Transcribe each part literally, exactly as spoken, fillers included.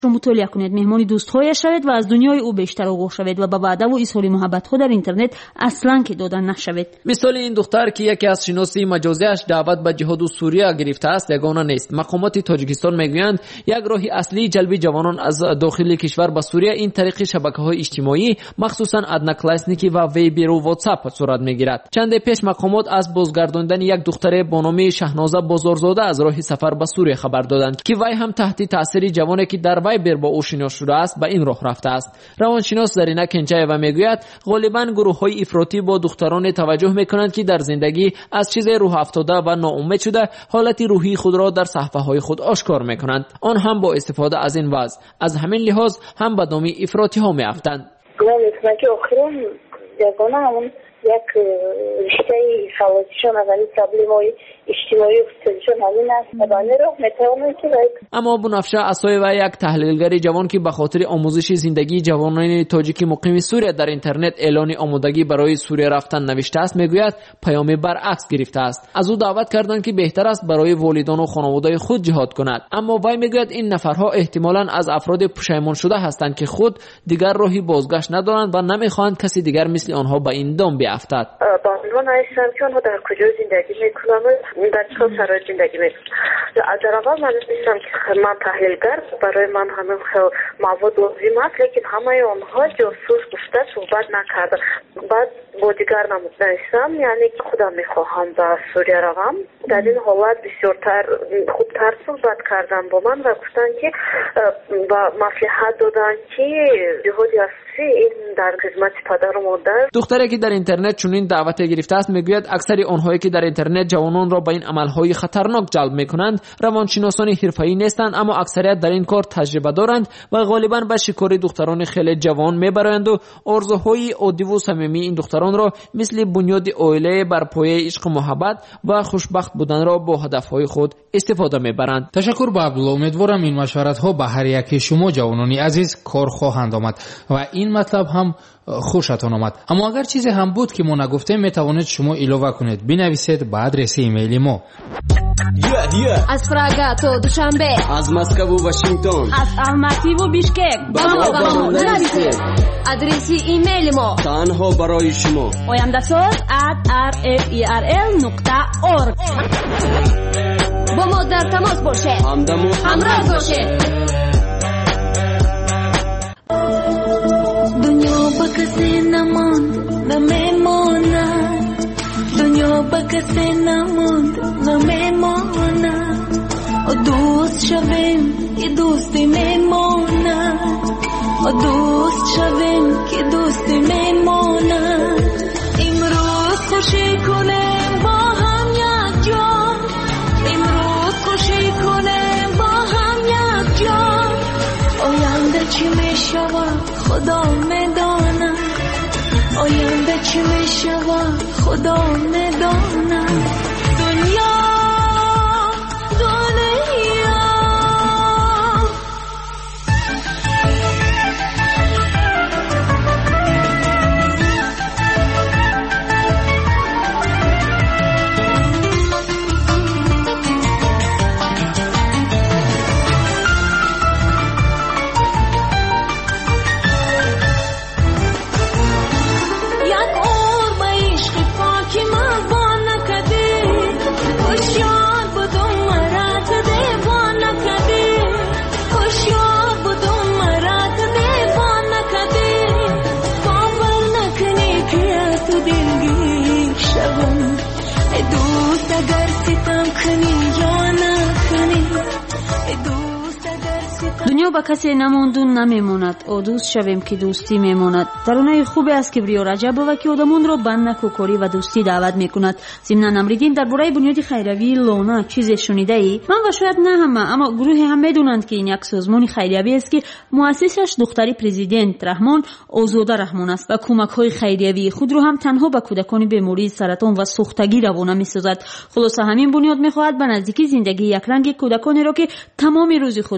رو مطالعه کنید، مهمان دوست‌هایش شوید و از دنیای او بیشتر آگاه شوید و به وعده و اظهار محبت خود در اینترنت اصلاً که دادن نشوید. مثال این دختر که یکی از شناسی مجازیش دعوت به جهاد و سوریه گرفته است یگانه نیست. مقامات تاجیکستان میگویند یک راه اصلی جلب جوانان از داخل کشور به سوریه این طریق شبکه‌های اجتماعی مخصوصاً ادناکلاسنیکی و ویبر و واتساپ صورت میگیرد. چند پیش مقامات از بازگرداندن یک دختر با نام شهنازه بازارزاده از راه سفر به سوریه خبر دادند که وی هم تحت تاثیر جوانی که در ویبر با او شناخته شده است به این راه رفته است. روانشناس زرینا کنچایوا میگوید غالباً گروه‌های افراطی با دختران توجه میکنند که در زندگی از چیز روح افتاده و ناامید شده حالت روحی خود را در صفحه‌های خود آشکار میکنند. آن هم با استفاده از این وضع. از همین لحاظ هم به دام افراطی ها میافتند. من که آخرین یگانه همون یک رشته خواستشان از این تبلیغات اجتماعی افتادشان همین است و بانه رو میتوانند که اما بنفشه اسای و یک تحلیلگر جوان که به خاطر آموزش زندگی جوانان تاجیک مقیم سوریه در اینترنت اعلان آمادگی برای سوریه رفتن نوشته است میگوید پیام برعکس گرفته است. از او دعوت کردند که بهتر است برای والدان و خانواده خود جهاد کند، اما وی میگوید این نفرها احتمالاً از افراد پشیمان شده هستند که خود دیگر راهی بازگشت ندارند و نمیخواهند کسی دیگر مثل آنها به این دام بیفتد. با عنوان هستم که آنها در کجا زندگی میکنند، در چه شرایط زندگی میکنند. در اول من نیستم که من تحلیلگر، برای من همه مواد لازم است، لیکن همه آنها جاسوس گفته صحبت نکرده. بعد با دیگر نمودنستم، یعنی خودم میخواهم به سوریه روم. در این حالت بسیارتر خوبتر صحبت کردن با من و گفتن که و مصلحت دادن که جهادی اصلی این در خدمت پدر و مادر. دختری که در اینترنت چنین دعوت گرفته است میگوید اکثر آنهایی که در اینترنت جوانان را به این عملهای خطرناک جلب میکنند روانشناسان حرفه‌ای نیستند، اما اکثریت در این کار تجربه دارند و غالبا به شکار دختران خیلی جوان میبرند و آرزوهای عادی و صمیمی این دختران را مثل بنیاد عائله بر پایه عشق و محبت و خوشبخت بودن را با هدفهای خود استفاده میبرند. تشکر با عبدالله. امیدوارم این مشورت ها به هر یک شما جوانان عزیز کار خواهند آمد و این مطلب هم خوشتان آمد. اما اگر چیزی هم بود که ما نگفتیم میتوانید شما علاوه کنید، بنویسید به آدرس ایمیل ما. yeah, yeah. از پراگ تا دوشنبه، از مسکو و واشنگتن، از الماتی و بیشکک با ما با ما نویسید. آدرس ایمیل ما تنها برای شما oyandasaz at r f e r l nokta org. با ما در تماس باشید، همراه باشید. دنیا با کسی نماند نمیماند، دنیا با کسی نماند نمیماند. و دوست شویم که دوستی میماند، و دوست شویم که دوستی میماند. امروز خوشی کنیم با هم یک جان، امروز خوشی کنیم با هم یک جان. آینده چی میشود خدا میداند، آینده چی میشود خدا میداند. دنیا دنیا دنیا با کسی نماند و نمیماند، او دوست شویم که دوستی میماند. ترانه خوبی است که کبریا رجبووا که آدمان را به نکوکاری و دوستی دعوت میکند. ضمن امریدین درباره بنیاد خیریوی لونا چیزی شنیده ای؟ من و شاید نه همه، اما گروهی هم میدونند که این یک سازمان خیریوی است که مؤسسش دختری پرزیدنت رحمان آزاده رحمان است و کمک های خیریوی خود را هم تنها به کودکان بیماری سرطان و سوختگی روانه میسازد. خلاصه همین بنیاد میخواهد به نزدیکی زندگی یک رنگ کودکانی را که تمام روز خود را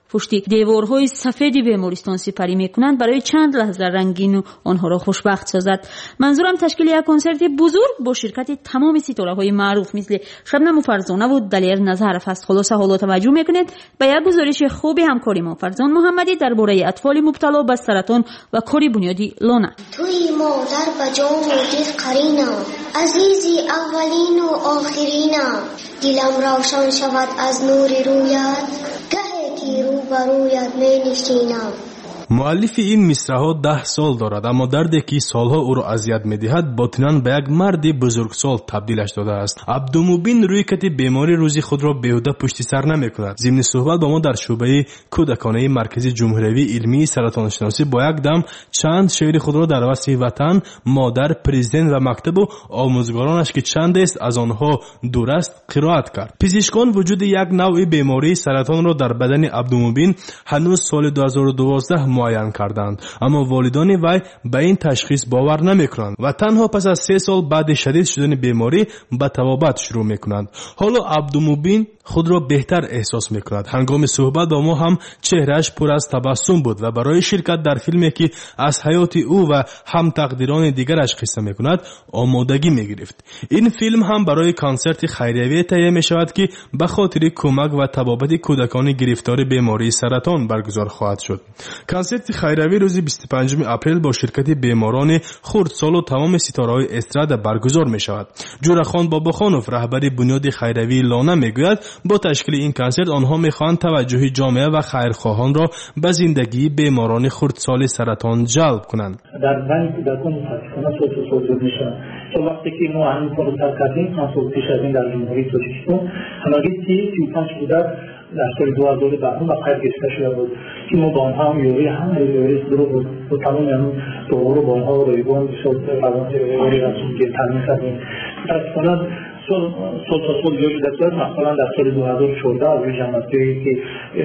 پشت دیوارهای سفید بیمارستان سپری میکنند برای چند لحظه رنگین و آنها را خوشبخت سازد. منظورم تشکیل یک کنسرت بزرگ با شرکت تمام ستاره‌های معروف مثل شبنم فرزانه و دلیر نظرف است. خلاصه حالا توجه میکنید به یک گزارش خوب همکاری ما فرزان محمدی درباره اطفال مبتلا به سرطان و کاری بنیادی لانا. توی مادر به جان و دل قرینا، عزیزی اولین و آخرینا، دلم روشن شود از نور رویت، گهی که رو برویت می نشینم. مؤلف این مصرع‌ها ده سال دارد، اما دردی که سالها او را اذیت می‌دهد باطناً به یک مرد بزرگسال تبدیلش داده است. عبدالمبین روی کت بیماری روزی خود را بیهوده پشت سر نمی‌کند. ضمن صحبت با ما در شعبه کودکانه مرکز جمهوری علمی سرطان شناسی با یک دم چند شعر خود را در وصف وطن، مادر، پرزیدنت و مکتب و آموزگارانش که چند است از آنها دور است قرائت کرد. پزشکان وجود یک نوع بیماری سرطان را در بدن عبدالمبین هنوز سال دو هزار و دوازده معین کردند، اما والدان وی به این تشخیص باور نمیکنند و تنها پس از سه سال بعد شدید شدن بیماری به طبابت شروع میکنند. حالا عبدالمبین خود را بهتر احساس میکند. هنگام صحبت با ما هم چهرهش پر از تبسم بود و برای شرکت در فیلمی که از حیات او و هم تقدیران دیگرش قصه میکند آمادگی میگرفت. این فیلم هم برای کنسرت خیریه تهیه میشود که به خاطر کمک و طبابت کودکان گرفتار بیماری سرطان برگزار خواهد شد. کنسرت خیریه روز بیست و پنجم اپریل با شرکت بیماران خردسال و تمام ستاره‌های استراد برگزار میشود. جورخان باباخانوف رهبر بنیاد خیریه لانا میگوید با تشکیل این کنسرت آنها میخواهند توجه جامعه و خیرخواهان را به زندگی بیماران خردسال سرطان جلب کنند. در بین کودکان متاسفانه صوت صوت میشن. تو وقتی که ما همین کارو کردیم کنسرت پیش از این در جمهوری تاجیکستان همگی سی و پنج کودک در سال دو هزار و ده به خیر گرفته شده بود که ما با آنها هم یوری هم یوری رو با تمام یعنی دوباره با آنها رایگان شد روان یوری رسول که تامین کردیم. متاسفانه سال سال تا سال جوش داشت. مثلا در سال دو هزار و چهارده از جمعیتی که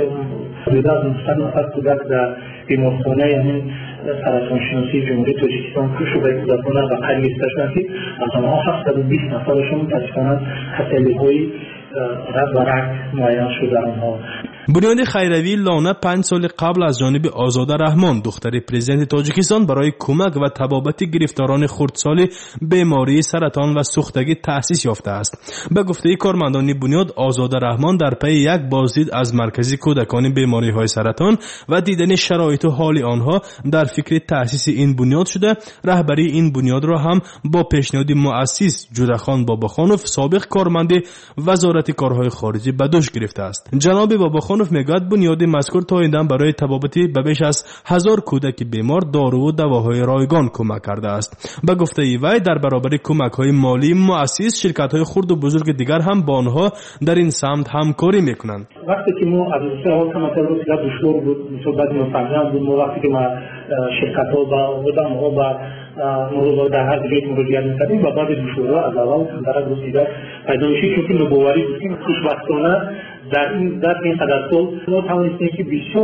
حدود از نهصد نفر کودک در بیمارخانه یعنی سرطان شناسی جمهوری تاجیکستان که شعبه کودکان و خیر گرفته شدند که از آنها هفتصد و بیست نفرشون متاسفانه خستگی‌های رگ و رگ معاین شده آنها. بنیاد خیریه لانا پنج سال قبل از جانب آزاده رحمان دختر پرزیدنت تاجیکستان برای کمک و طبابت گرفتاران خردسال بیماری سرطان و سوختگی تأسیس یافته است. به گفته کارمندان بنیاد آزاده رحمان در پی یک بازدید از مرکز کودکان بیماری های سرطان و دیدن شرایط و حال آنها در فکر تأسیس این بنیاد شده. رهبری این بنیاد را هم با پیشنهاد مؤسس جورخان باباخانوف سابق کارمند وزارت کارهای خارجی به دوش گرفته است. جناب باباخانوف میگوید بنیاد مذکور تا این دم برای طبابت به بیش از هزار کودک بیمار دارو و دواهای رایگان کمک کرده است. به گفته وی در برابر کمک های مالی مؤسس شرکت های خرد و بزرگ دیگر هم با آنها در این سمت همکاری میکنند. وقتی که ما از سوال کمتر رو که دشوار بود صحبت مفهوم بود، ما وقتی که ما شرکت ها با آدم ها با موضوع در هر جای مراجعه می‌کردیم و بعد دشوارا از اول در گذشته پیدا میشه چون که نبواری بود که خوشبختانه در این در این قدر سال ما توانستیم که بسیار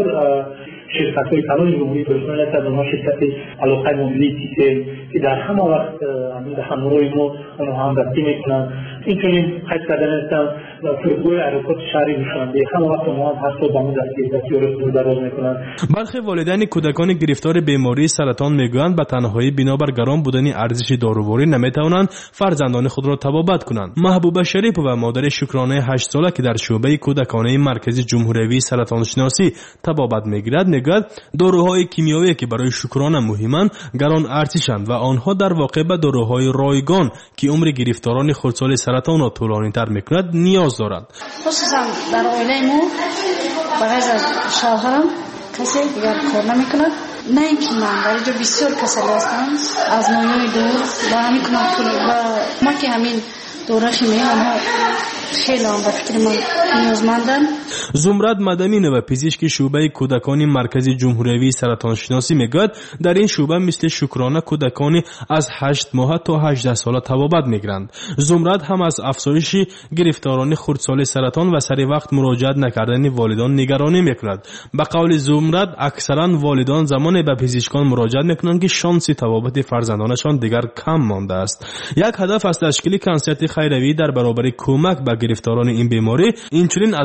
شرکت های تمام جمهوری تاجیکستان از آنها شرکت علاقه موبیلیتی که در همه وقت در همراهی ما آنها همدستی میکنند. این چنین خیلی کردن هستند و فرقوی حرکات شهری میشونده همه وقت آنها هم هر سال با ما دستی دستیار دراز میکنند. برخی والدین کودکان گرفتار بیماری سرطان میگویند به تنهایی بنابر گران بودن ارزش داروواری نمیتوانند فرزندان خود را طبابت کنند. محبوبه شریف و مادر شکرانه هشت ساله که در شعبه کودکانه مرکز جمهوری سرطان شناسی طبابت میگیرد میگوید داروهای کیمیایی که برای شکرانه مهمند گران ارزشند و آنها در واقع به داروهای رایگان که عمر گرفتاران خردسال سرطان را طولانی‌تر میکند نیاز دارند. خصوصا در عائله ما بغیر از شوهرم کسی دیگر کار نمیکند. نه اینکه من در اینجا بسیار کسل هستم از مایه دور و همین کمک و ما که همین دورش میان خیلی هم به فکر من نیازمندن. زمرد مدنی و پزشک شعبه کودکان مرکز جمهوری سرطان شناسی میگوید در این شعبه مثل شکرانه کودکان از هشت ماه تا هجده ساله طبابت میگیرند. زمرد هم از افزایش گرفتاران خردسال سرطان و سری وقت مراجعت نکردن والدان نگرانی میکند. به قول زمرد اکثرا والدان زمانی به پزشکان مراجعت میکنند که شانس طبابت فرزندانشان دیگر کم مانده است. یک هدف از تشکیل کنسرت خیریه در برابر کمک به گرفتاران این بیماری اینچنین از جانب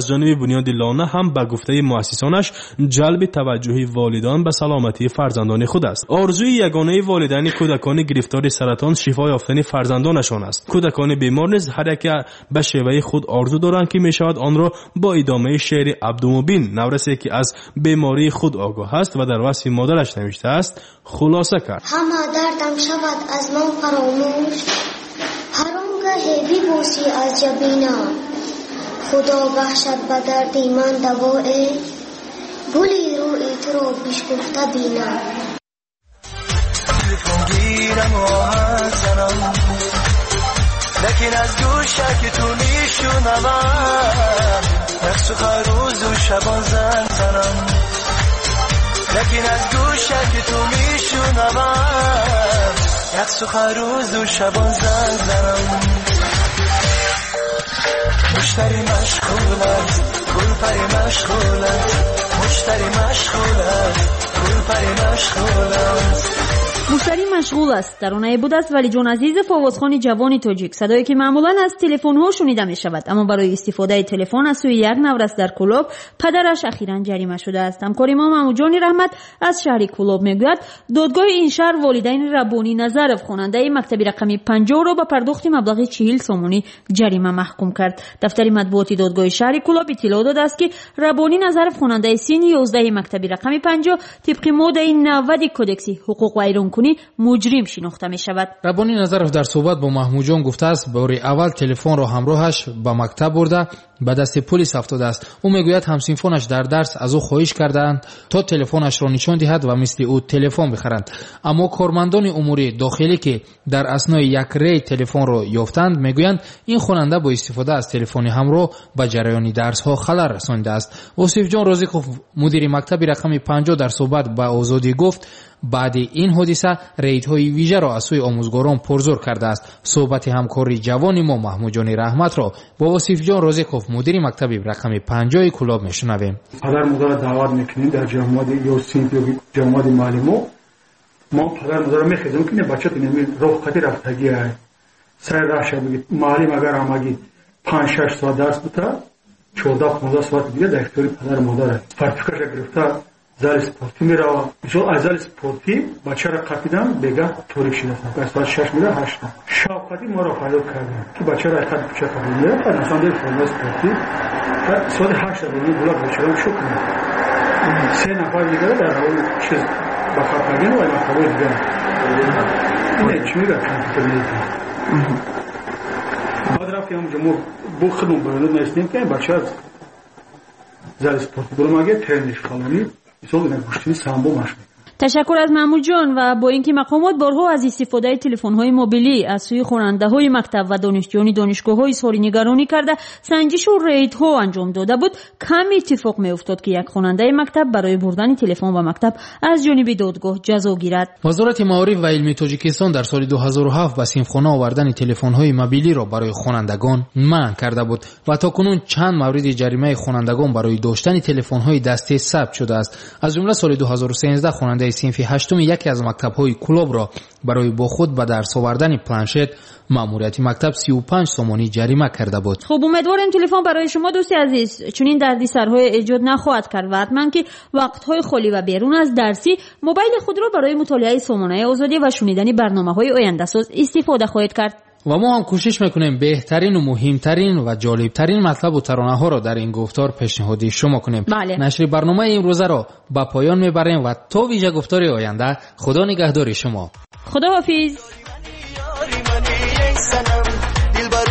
بنیادی هم به گفته مؤسسانش جلب توجه والدان به سلامتی فرزندان خود است. آرزوی یگانه والدین کودکان گرفتار سرطان شفا یافتن فرزندانشان است. کودکان بیمار نیز هر یک به شیوه خود آرزو دارند که می شود آن را با ادامه شعر عبدالمبین نورسی که از بیماری خود آگاه است و در وصف مادرش نوشته است خلاصه کرد. همه دردم شود از من فراموش، هر آنگاه ببوسی از جبینم، خدا بخشد به درد من دوای، گلی روی تو رو بشکفته بینم. گیرم و آهنگ زنم، لکن از گوشه که تو میشونم، نقص و خروز و شبان زن زنم، لکن از گوشه که تو میشونم، نقص و خروز و شبان زن زنم. مشتری مشغول است، گل پری مشغول است، مشتری مشغول است، گل پری مشغول است. مشتری مشغول است ترانه بود است ولی جون عزیز فوازخوان جوانی تاجیک، صدایی که معمولا از تلفن ها شنیده می شود، اما برای استفاده تلفن از سوی یک نورس در کلوب پدرش اخیراً جریمه شده است. همکار ما محمود رحمت از شهر کلوب میگوید دادگاه این شهر والدین ربانی نظرف خواننده مکتب رقمی پنجاه را با پرداخت مبلغ چهل سومانی جریمه محکوم کرد. دفتر مطبوعاتی دادگاه شهر کلوب اطلاع داده است که ربانی نظرف خواننده سین یازده مکتب رقمی پنجاه طبق ماده نود کودکس حقوق و ایرانکنی مجرم شناخته می شود. ربانی نظرف در صحبت با محمود جان گفته است بار اول تلفن را همراهش به مکتب برده به دست پلیس افتاده است. او میگوید همسنفانش در درس از او خواهش کردند تا تلفنش را نشان دهد و مثل او تلفن بخرند، اما کارمندان امور داخلی که در اثنای یک ری تلفن را یافتند میگویند این خواننده با استفاده از تلفن همراه به جریان درس ها خلل رسانیده است. وصیف جان رازقوف مدیر مکتب رقم پنجاه در صحبت با آزادی گفت بعد این حادثه ریدهای ویژه را از سوی آموزگاران پرزور کرده است. صحبت همکاری جوان ما محمود جان رحمت را با وصیف جان رازقوف مدیر مکتب رقم پنجاه کلاب میشنویم. پدر مادر دعوت میکنیم در جماعت یا سینف یا جماعت معلمو، ما پدر مادر میخوایم که بچه تونیم راه خطی رفتگی است. سر راهش بگید معلم اگر همگی پنج شش ساعت درس بوده چهارده پانزده ساعت دیگه در اختیار پدر مادر است. فرفکرش گرفته زال سپورتی میره، جو از زال سپورتی بچه را قطیدن بگه توریک شده است. ساعت شش میره هشت. شوقتی ما را فالو کردیم که بچه را اخد بچه قبول میره بعد مثلا در فالو سپورتی بعد ساعت هشت دیگه بولا بچه را شوک میره. سه نفر دیگه در حال چیز بخاطرین و مخابه دیگه نه چی میره کامپیوتر میره. بعد رفتیم جمهور بو خدمت برنامه نشستیم که بچه از زال سپورتی برو مگه ترنش خالونی تشکر از محمود جان. و با اینکه مقامات بارها از استفاده تلفن‌های موبیلی از سوی خواننده‌های مکتب و دانشجویان دانشگاه‌ها اظهار نگرانی کرده سنجش و ریدها انجام داده بود، کم اتفاق می‌افتاد که یک خواننده مکتب برای بردن تلفن به مکتب از جانب دادگاه جزا گیرد. وزارت معارف و علم تاجیکستان در سال دو هزار و هفت به صنفخانه آوردن تلفن‌های موبیلی را برای خوانندگان منع کرده بود و تاکنون چند مورد جریمه خوانندگان برای داشتن تلفن‌های دستی ثبت شده است. از جمله سال دو هزار و سیزده خواننده صنف هشتم یکی از مکتب‌های کلوب را برای با خود به درس آوردن پلنشت ماموریت مکتب سی و پنج سومانی جریمه کرده بود. خب امیدوارم تلفن برای شما دوستی عزیز چون این دردسرهای ایجاد نخواهد کرد و حتما که وقت‌های خالی و بیرون از درسی موبایل خود را برای مطالعه سامانه آزادی و شنیدن برنامه‌های آینده ساز استفاده خواهید کرد. و ما هم کوشش میکنیم بهترین و مهمترین و جالبترین مطلب و ترانه ها را در این گفتار پیشنهادی شما کنیم. بله. نشر برنامه امروزه را به پایان میبریم و تا ویژه گفتار آینده خدا نگهدار شما. خدا حافظ.